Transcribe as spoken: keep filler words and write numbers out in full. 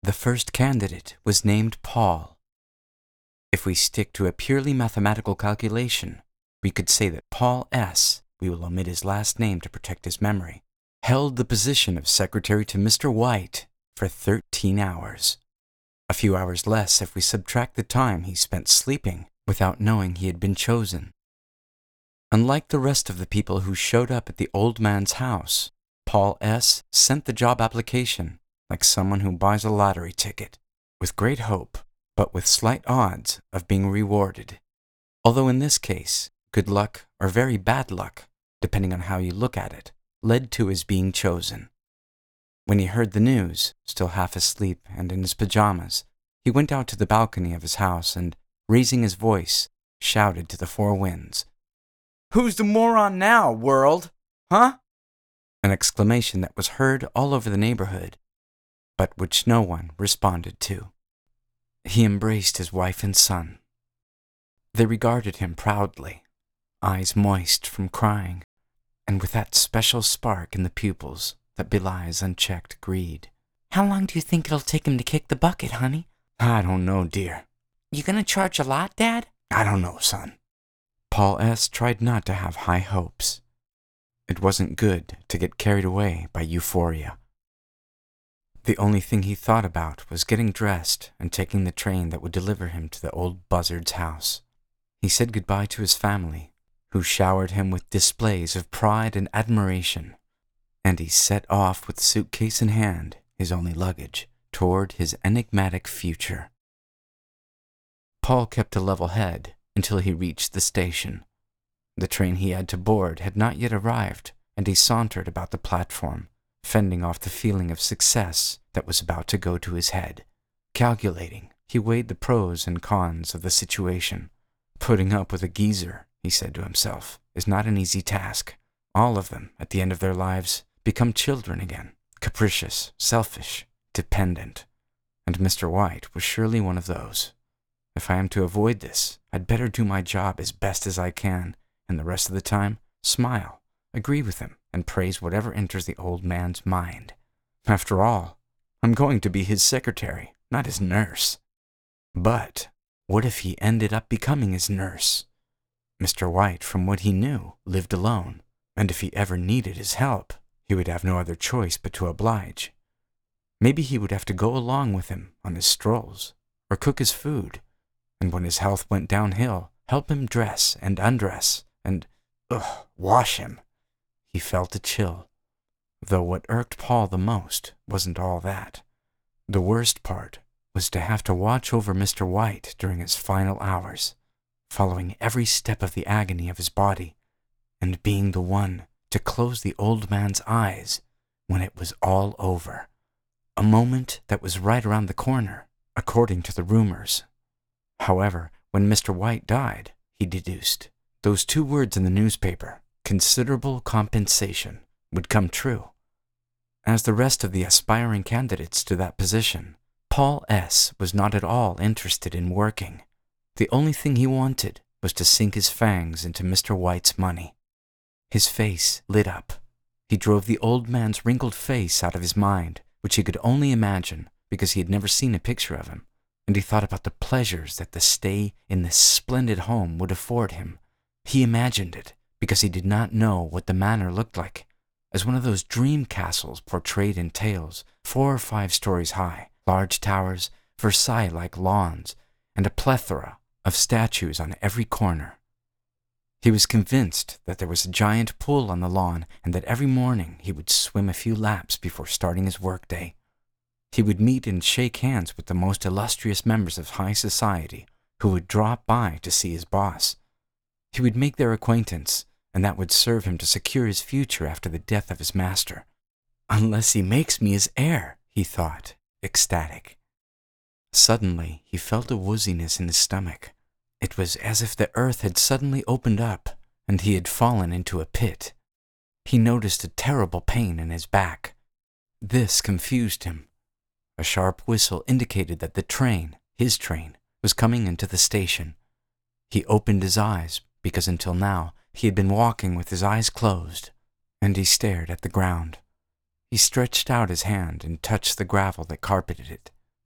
The first candidate was named Paul. If we stick to a purely mathematical calculation, we could say that Paul S., we will omit his last name to protect his memory, held the position of secretary to Mister White for thirteen hours. A few hours less if we subtract the time he spent sleeping without knowing he had been chosen. Unlike the rest of the people who showed up at the old man's house, Paul S. sent the job application like someone who buys a lottery ticket, with great hope, but with slight odds of being rewarded. Although in this case, good luck or very bad luck, depending on how you look at it, led to his being chosen. When he heard the news, still half asleep and in his pajamas, he went out to the balcony of his house and, raising his voice, shouted to the four winds, "Who's the moron now, world? Huh?" An exclamation that was heard all over the neighborhood, but which no one responded to. He embraced his wife and son. They regarded him proudly, eyes moist from crying, and with that special spark in the pupils that belies unchecked greed. "How long do you think it'll take him to kick the bucket, honey?" "I don't know, dear." "You gonna charge a lot, Dad?" "I don't know, son." Paul S. tried not to have high hopes. It wasn't good to get carried away by euphoria. The only thing he thought about was getting dressed and taking the train that would deliver him to the old buzzard's house. He said goodbye to his family, who showered him with displays of pride and admiration, and he set off with suitcase in hand, his only luggage, toward his enigmatic future. Paul kept a level head until he reached the station. The train he had to board had not yet arrived, and he sauntered about the platform, fending off the feeling of success that was about to go to his head. Calculating, he weighed the pros and cons of the situation. Putting up with a geezer, he said to himself, is not an easy task. All of them, at the end of their lives, become children again, capricious, selfish, dependent. And Mister White was surely one of those. If I am to avoid this, I'd better do my job as best as I can, and the rest of the time, smile, agree with him, and praise whatever enters the old man's mind. After all, I'm going to be his secretary, not his nurse. But what if he ended up becoming his nurse? Mister White, from what he knew, lived alone, and if he ever needed his help, he would have no other choice but to oblige. Maybe he would have to go along with him on his strolls, or cook his food, and when his health went downhill, help him dress and undress, and, ugh, wash him. He felt a chill, though what irked Paul the most wasn't all that. The worst part was to have to watch over Mister White during his final hours, following every step of the agony of his body, and being the one to close the old man's eyes when it was all over. A moment that was right around the corner, according to the rumors. However, when Mister White died, he deduced, those two words in the newspaper, considerable compensation, would come true. As the rest of the aspiring candidates to that position, Paul S. was not at all interested in working. The only thing he wanted was to sink his fangs into Mister White's money. His face lit up. He drove the old man's wrinkled face out of his mind, which he could only imagine because he had never seen a picture of him, and he thought about the pleasures that the stay in this splendid home would afford him. He imagined it because he did not know what the manor looked like, as one of those dream castles portrayed in tales, four or five stories high, large towers, Versailles-like lawns, and a plethora of statues on every corner. He was convinced that there was a giant pool on the lawn and that every morning he would swim a few laps before starting his workday. He would meet and shake hands with the most illustrious members of high society who would drop by to see his boss. He would make their acquaintance, and that would serve him to secure his future after the death of his master. Unless he makes me his heir, he thought, ecstatic. Suddenly, he felt a wooziness in his stomach. It was as if the earth had suddenly opened up, and he had fallen into a pit. He noticed a terrible pain in his back. This confused him. A sharp whistle indicated that the train, his train, was coming into the station. He opened his eyes, because until now he had been walking with his eyes closed, and he stared at the ground. He stretched out his hand and touched the gravel that carpeted it.